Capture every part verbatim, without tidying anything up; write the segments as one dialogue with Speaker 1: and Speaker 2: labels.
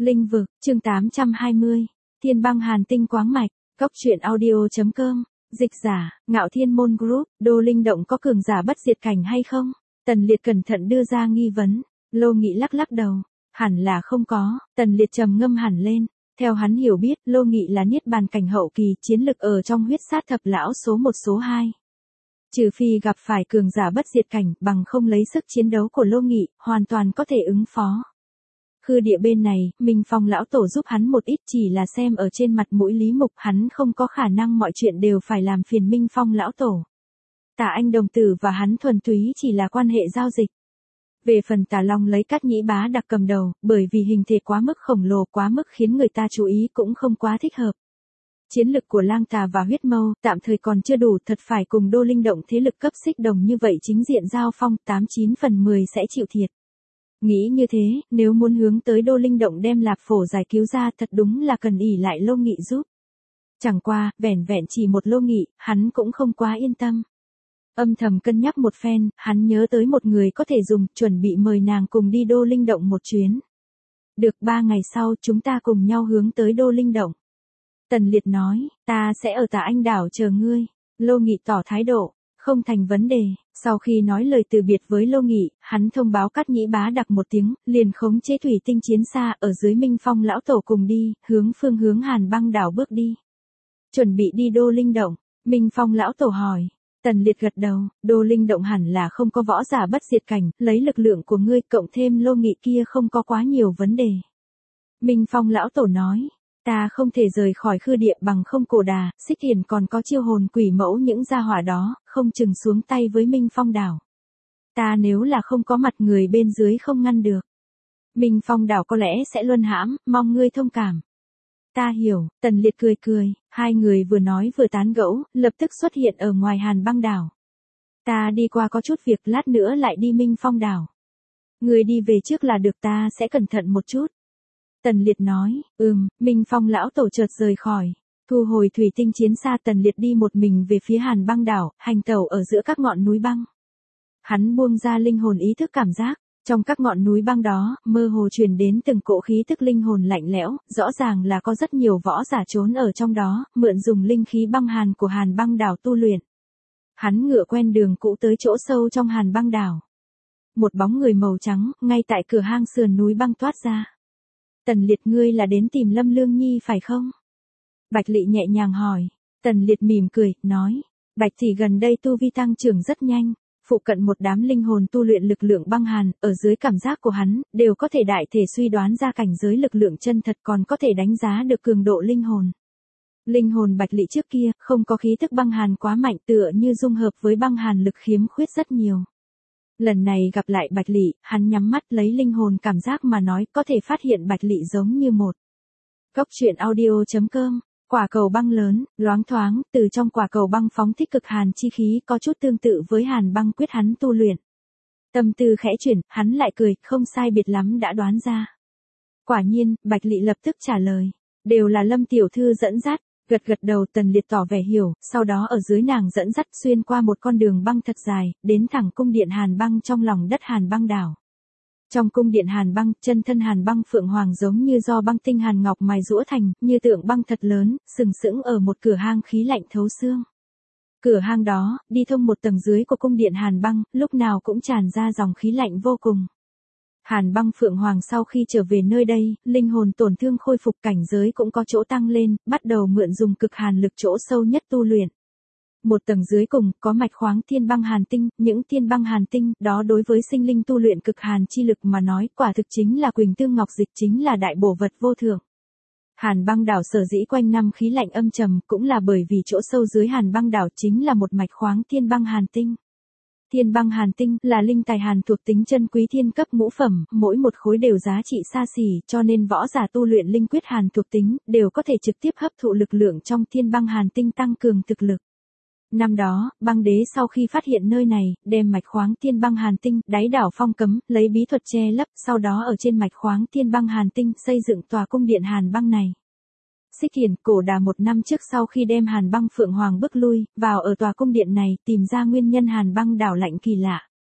Speaker 1: Linh vực, chương tám trăm hai mươi. Thiên băng hàn tinh quáng mạch, Cốc truyện audio chấm com. Dịch giả, Ngạo Thiên Môn Group, Đô Linh Động có cường giả bất diệt cảnh hay không? Tần Liệt cẩn thận đưa ra nghi vấn. Lô Nghị lắc lắc đầu. Hẳn là không có. Tần Liệt trầm ngâm hẳn lên. Theo hắn hiểu biết, Lô Nghị là niết bàn cảnh hậu kỳ, chiến lực ở trong huyết sát thập lão số một số hai. Trừ phi gặp phải cường giả bất diệt cảnh, bằng không lấy sức chiến đấu của Lô Nghị, hoàn toàn có thể ứng phó. Khư địa bên này, Minh Phong lão tổ giúp hắn một ít, chỉ là xem ở trên mặt mũi Lý Mục, hắn không có khả năng mọi chuyện đều phải làm phiền Minh Phong lão tổ. Tả Anh đồng tử và hắn thuần túy chỉ là quan hệ giao dịch. Về phần Tả Long lấy Cát Nhĩ Bá Đặc cầm đầu, bởi vì hình thể quá mức khổng lồ, quá mức khiến người ta chú ý cũng không quá thích hợp. Chiến lực của Lang Tà và Huyết Mâu tạm thời còn chưa đủ, thật phải cùng Đô Linh Động thế lực cấp xích đồng như vậy chính diện giao phong, tám chín phần mười sẽ chịu thiệt. Nghĩ như thế, nếu muốn hướng tới Đô Linh Động đem Lạp Phổ giải cứu ra, thật đúng là cần ỷ lại Lô Nghị giúp. Chẳng qua, vẻn vẹn chỉ một Lô Nghị, hắn cũng không quá yên tâm. Âm thầm cân nhắc một phen, hắn nhớ tới một người có thể dùng, chuẩn bị mời nàng cùng đi Đô Linh Động một chuyến. Được, ba ngày sau chúng ta cùng nhau hướng tới Đô Linh Động. Tần Liệt nói, ta sẽ ở Tả Anh đảo chờ ngươi. Lô Nghị tỏ thái độ. Không thành vấn đề. Sau khi nói lời từ biệt với Lô Nghị, hắn thông báo Cát Nhĩ Bá Đặc một tiếng, liền khống chế thủy tinh chiến xa ở dưới Minh Phong lão tổ cùng đi, hướng phương hướng Hàn Băng đảo bước đi. Chuẩn bị đi Đô Linh Động. Minh Phong lão tổ hỏi. Tần Liệt gật đầu, Đô Linh Động hẳn là không có võ giả bất diệt cảnh, lấy lực lượng của ngươi cộng thêm Lô Nghị kia không có quá nhiều vấn đề. Minh Phong lão tổ nói. Ta không thể rời khỏi khư địa bằng không Cổ Đà, Xích Hiền còn có chiêu hồn quỷ mẫu những gia hỏa đó, không chừng xuống tay với Minh Phong đảo. Ta nếu là không có mặt người bên dưới không ngăn được. Minh Phong đảo có lẽ sẽ luân hãm, mong ngươi thông cảm. Ta hiểu, Tần Liệt cười cười, hai người vừa nói vừa tán gẫu, lập tức xuất hiện ở ngoài Hàn Băng đảo. Ta đi qua có chút việc, lát nữa lại đi Minh Phong đảo. Ngươi đi về trước là được, ta sẽ cẩn thận một chút. Tần Liệt nói, ừm, Minh Phong lão tổ chợt rời khỏi. Thu hồi thủy tinh chiến xa, Tần Liệt đi một mình về phía Hàn Băng đảo, hành tẩu ở giữa các ngọn núi băng. Hắn buông ra linh hồn ý thức cảm giác, trong các ngọn núi băng đó, mơ hồ truyền đến từng cỗ khí tức linh hồn lạnh lẽo, rõ ràng là có rất nhiều võ giả trốn ở trong đó, mượn dùng linh khí băng hàn của Hàn Băng đảo tu luyện. Hắn ngựa quen đường cũ tới chỗ sâu trong Hàn Băng đảo. Một bóng người màu trắng, ngay tại cửa hang sườn núi băng toát ra. Tần Liệt, ngươi là đến tìm Lâm Lương Nhi phải không? Bạch Lị nhẹ nhàng hỏi. Tần Liệt mỉm cười, nói. Bạch thì gần đây tu vi tăng trưởng rất nhanh, phụ cận một đám linh hồn tu luyện lực lượng băng hàn, ở dưới cảm giác của hắn, đều có thể đại thể suy đoán ra cảnh giới lực lượng chân thật, còn có thể đánh giá được cường độ linh hồn. Linh hồn Bạch Lị trước kia, không có khí tức băng hàn quá mạnh, tựa như dung hợp với băng hàn lực khiếm khuyết rất nhiều. Lần này gặp lại Bạch Lị, hắn nhắm mắt lấy linh hồn cảm giác mà nói, có thể phát hiện Bạch Lị giống như một. Cốc truyện audio chấm com. Quả cầu băng lớn, loáng thoáng, từ trong quả cầu băng phóng thích cực hàn chi khí, có chút tương tự với Hàn Băng quyết hắn tu luyện. Tâm tư khẽ chuyển, hắn lại cười, không sai biệt lắm đã đoán ra. Quả nhiên, Bạch Lị lập tức trả lời, đều là Lâm tiểu thư dẫn dắt. Gật gật đầu, Tần Liệt tỏ vẻ hiểu, sau đó ở dưới nàng dẫn dắt xuyên qua một con đường băng thật dài, đến thẳng cung điện Hàn Băng trong lòng đất Hàn Băng đảo. Trong cung điện Hàn Băng, chân thân Hàn Băng Phượng Hoàng giống như do băng tinh hàn ngọc mài giũa thành, như tượng băng thật lớn, sừng sững ở một cửa hang khí lạnh thấu xương. Cửa hang đó, đi thông một tầng dưới của cung điện Hàn Băng, lúc nào cũng tràn ra dòng khí lạnh vô cùng. Hàn Băng Phượng Hoàng sau khi trở về nơi đây, linh hồn tổn thương khôi phục, cảnh giới cũng có chỗ tăng lên, bắt đầu mượn dùng cực hàn lực chỗ sâu nhất tu luyện. Một tầng dưới cùng, có mạch khoáng thiên băng hàn tinh, những thiên băng hàn tinh, đó đối với sinh linh tu luyện cực hàn chi lực mà nói, quả thực chính là quỳnh tương ngọc dịch, chính là đại bổ vật vô thượng. Hàn Băng đảo sở dĩ quanh năm khí lạnh âm trầm, cũng là bởi vì chỗ sâu dưới Hàn Băng đảo chính là một mạch khoáng thiên băng hàn tinh. Thiên băng hàn tinh là linh tài hàn thuộc tính chân quý thiên cấp ngũ phẩm, mỗi một khối đều giá trị xa xỉ, cho nên võ giả tu luyện linh quyết hàn thuộc tính, đều có thể trực tiếp hấp thụ lực lượng trong thiên băng hàn tinh tăng cường thực lực. Năm đó, băng đế sau khi phát hiện nơi này, đem mạch khoáng thiên băng hàn tinh, đáy đảo phong cấm, lấy bí thuật che lấp, sau đó ở trên mạch khoáng thiên băng hàn tinh, xây dựng tòa cung điện Hàn Băng này. Xích Hiền, Cổ Đà một năm trước sau khi đem Hàn Băng Phượng Hoàng bước lui, vào ở tòa cung điện này, tìm ra nguyên nhân Hàn Băng đảo lạnh kỳ lạ.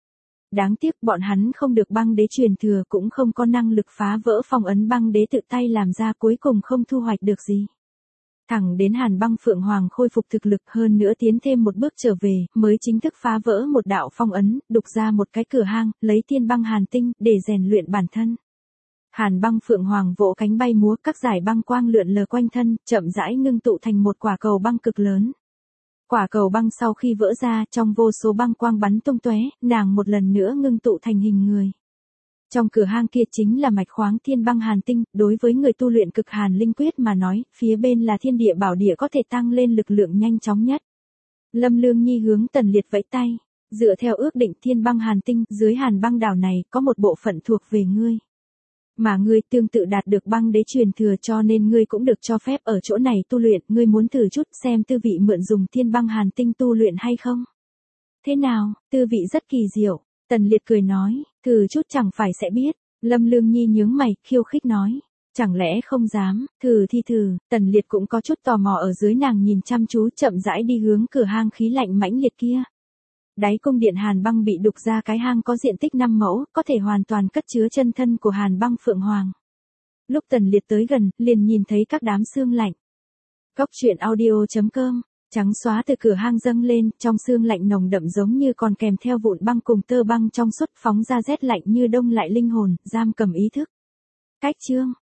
Speaker 1: Đáng tiếc bọn hắn không được băng đế truyền thừa, cũng không có năng lực phá vỡ phong ấn băng đế tự tay làm ra, cuối cùng không thu hoạch được gì. Thẳng đến Hàn Băng Phượng Hoàng khôi phục thực lực hơn nữa tiến thêm một bước trở về, mới chính thức phá vỡ một đạo phong ấn, đục ra một cái cửa hang, lấy thiên băng hàn tinh, để rèn luyện bản thân. Hàn Băng Phượng Hoàng vỗ cánh bay múa, các dải băng quang lượn lờ quanh thân, chậm rãi ngưng tụ thành một quả cầu băng cực lớn. Quả cầu băng sau khi vỡ ra, trong vô số băng quang bắn tung tóe, nàng một lần nữa ngưng tụ thành hình người. Trong cửa hang kia chính là mạch khoáng thiên băng hàn tinh, đối với người tu luyện cực hàn linh quyết mà nói, phía bên là thiên địa bảo địa có thể tăng lên lực lượng nhanh chóng nhất. Lâm Lương Nhi hướng Tần Liệt vẫy tay, dựa theo ước định thiên băng hàn tinh, dưới hàn băng đảo này có một bộ phận thuộc về ngươi. Mà ngươi tương tự đạt được băng đế truyền thừa, cho nên ngươi cũng được cho phép ở chỗ này tu luyện, ngươi muốn thử chút xem tư vị mượn dùng thiên băng hàn tinh tu luyện hay không? Thế nào, tư vị rất kỳ diệu. Tần Liệt cười nói, thử chút chẳng phải sẽ biết. Lâm Lương Nhi nhướng mày, khiêu khích nói, chẳng lẽ không dám, thử thì thử. Tần Liệt cũng có chút tò mò ở dưới nàng nhìn chăm chú, chậm rãi đi hướng cửa hang khí lạnh mãnh liệt kia. Đáy cung điện Hàn Băng bị đục ra cái hang có diện tích năm mẫu, có thể hoàn toàn cất chứa chân thân của Hàn Băng Phượng Hoàng. Lúc Tần Liệt tới gần, liền nhìn thấy các đám xương lạnh. Cốc truyện audio chấm com. Trắng xóa từ cửa hang dâng lên, trong xương lạnh nồng đậm giống như còn kèm theo vụn băng cùng tơ băng trong suốt, phóng ra rét lạnh như đông lại linh hồn, giam cầm ý thức. Cách chương